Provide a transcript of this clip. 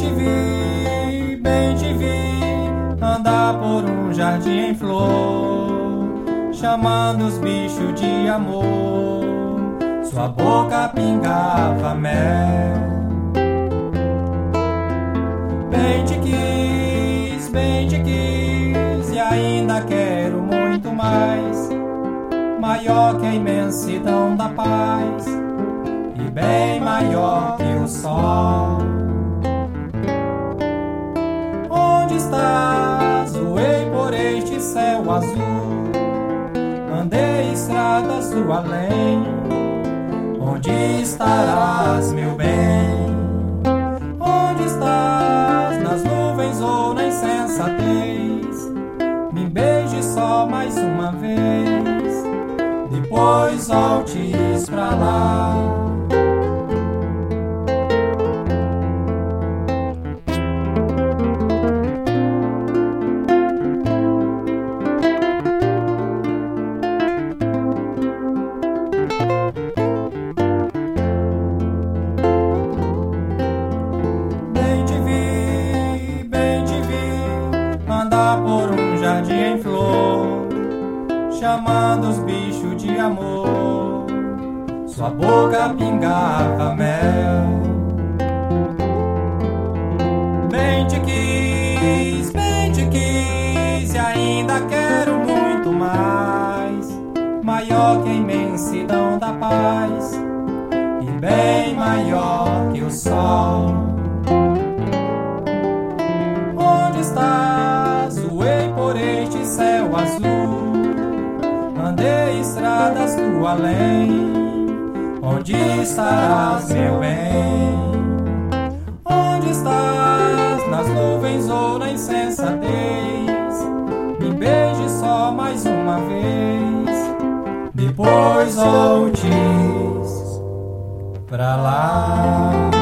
bem te vi andar por um jardim em flor, chamando os bichos de amor. Sua boca pingava mel. Bem te quis e ainda quero muito mais, maior que a imensidão da paz e bem maior que o sol. Onde estás? Voei por este céu azul, andei estradas do além. Onde estarás, meu bem? Onde estás? Nas nuvens ou na insensatez? Me beije só mais uma vez, depois voltes pra lá. Por um jardim em flor, chamando os bichos de amor. Sua boca pingava mel. Bem te quis e ainda quero muito mais, maior que a imensidão da paz e bem maior que o sol. Onde estás? Voei por este céu azul, andei estradas do além. Onde estarás, meu bem? Onde estás? Nas nuvens ou na insensatez? Me beije só mais uma vez, depois voltes pra lá.